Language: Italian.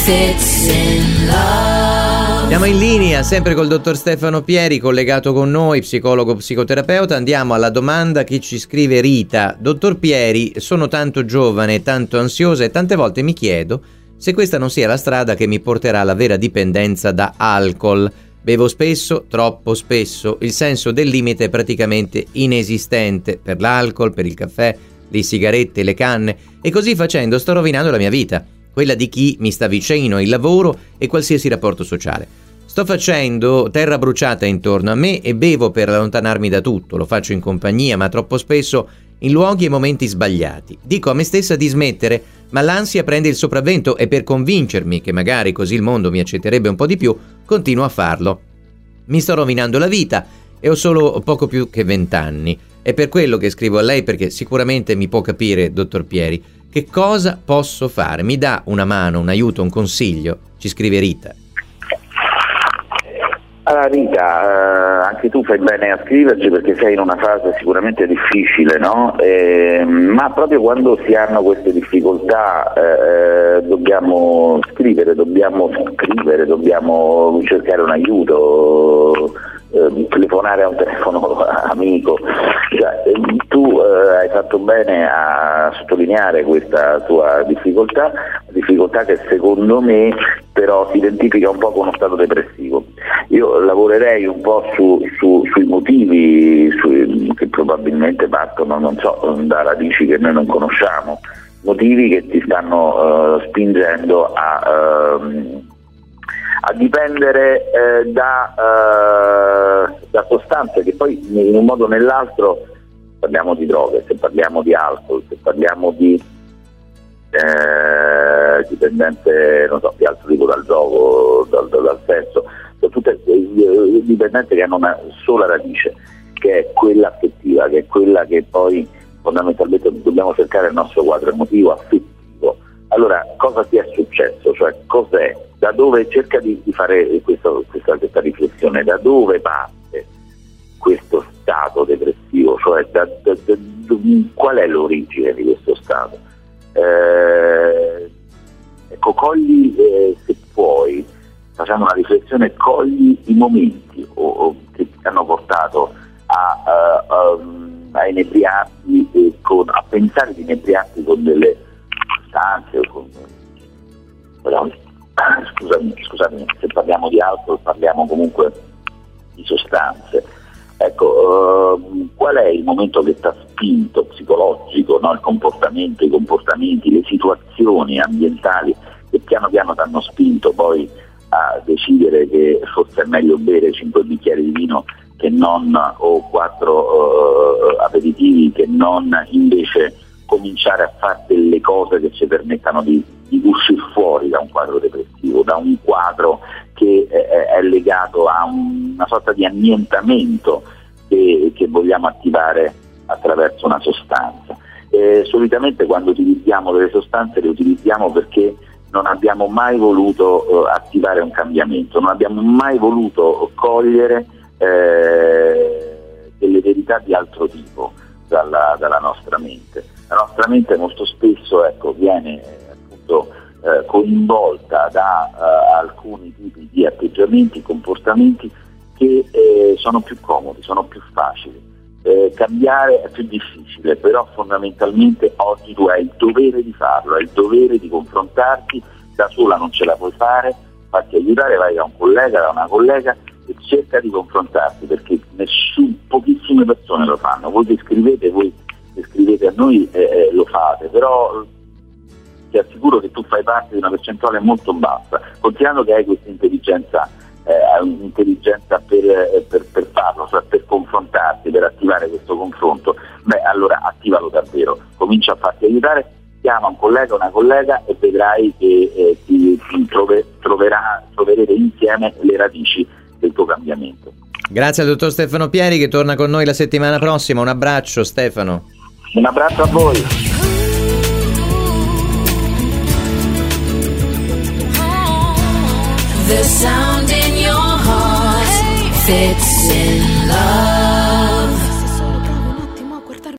Fits in Love. Siamo in linea sempre col dottor Stefano Pieri, collegato con noi, psicologo psicoterapeuta. Andiamo alla domanda che ci scrive Rita. Dottor Pieri, sono tanto giovane, tanto ansiosa e tante volte mi chiedo se questa non sia la strada che mi porterà alla vera dipendenza da alcol. Bevo spesso, troppo spesso, il senso del limite è praticamente inesistente per l'alcol, per il caffè, le sigarette, le canne, e così facendo sto rovinando la mia vita, quella di chi mi sta vicino, il lavoro e qualsiasi rapporto sociale. Sto facendo terra bruciata intorno a me e bevo per allontanarmi da tutto, lo faccio in compagnia, ma troppo spesso in luoghi e momenti sbagliati. Dico a me stessa di smettere, ma l'ansia prende il sopravvento e per convincermi che magari così il mondo mi accetterebbe un po' di più, continuo a farlo. Mi sto rovinando la vita e ho solo poco più che 20 anni. È per quello che scrivo a lei, perché sicuramente mi può capire, dottor Pieri. Che cosa posso fare? Mi dà una mano, un aiuto, un consiglio? Ci scrive Rita. Allora Rita, anche tu fai bene a scriverci perché sei in una fase sicuramente difficile, no? Ma proprio quando si hanno queste difficoltà dobbiamo scrivere, dobbiamo cercare un aiuto, telefonare a un telefono amico. Tu hai fatto bene a sottolineare questa tua difficoltà che secondo me però si identifica un po' con uno stato depressivo. Io lavorerei un po' sui motivi che probabilmente partono, non so, da radici che noi non conosciamo, motivi che ti stanno spingendo a dipendere da sostanze che poi in un modo o nell'altro, parliamo di droghe, se parliamo di alcol, se parliamo di dipendenze, non so, di altro tipo, dal gioco, dal sesso, sono tutte dipendenze che hanno una sola radice, che è quella affettiva, che è quella che poi fondamentalmente dobbiamo cercare nel nostro quadro emotivo, affettivo. Allora, cosa ti è successo? Cioè, cos'è? Da dove cerca di fare questa riflessione? Da dove parte questo stato depressivo? Cioè, qual è l'origine di questo stato? Ecco, cogli, se puoi, facendo una riflessione, cogli i momenti che ti hanno portato a inebriarti, a pensare di inebriarti con delle sostanze, scusami, se parliamo di alcol parliamo comunque di sostanze. Ecco, qual è il momento che ti ha spinto psicologico, no? Il comportamento, i comportamenti, le situazioni ambientali che piano piano ti hanno spinto poi a decidere che forse è meglio bere 5 bicchieri di vino che non, o 4 aperitivi, che non invece cominciare a fare delle cose che ci permettano di uscire fuori da un quadro depressivo, da un quadro che è legato a una sorta di annientamento che vogliamo attivare attraverso una sostanza. Solitamente quando utilizziamo delle sostanze le utilizziamo perché non abbiamo mai voluto attivare un cambiamento, non abbiamo mai voluto cogliere delle verità di altro tipo dalla nostra mente. La nostra mente molto spesso, ecco, viene appunto coinvolta da alcuni tipi di atteggiamenti, comportamenti che sono più comodi, sono più facili. Cambiare è più difficile, però fondamentalmente oggi tu hai il dovere di farlo, hai il dovere di confrontarti, da sola non ce la puoi fare, fatti aiutare, vai da un collega, da una collega e cerca di confrontarti, perché pochissime persone lo fanno. Voi che scrivete a noi lo fate, però ti assicuro che tu fai parte di una percentuale molto bassa, considerando che hai questa intelligenza per farlo, cioè per confrontarti, per attivare questo confronto. Allora attivalo davvero, comincia a farti aiutare, chiama un collega, una collega e vedrai che troverete insieme le radici del tuo cambiamento. Grazie al dottor Stefano Pieri, che torna con noi la settimana prossima. Un abbraccio, Stefano. Un abbraccio a voi. The sound in your heart fits in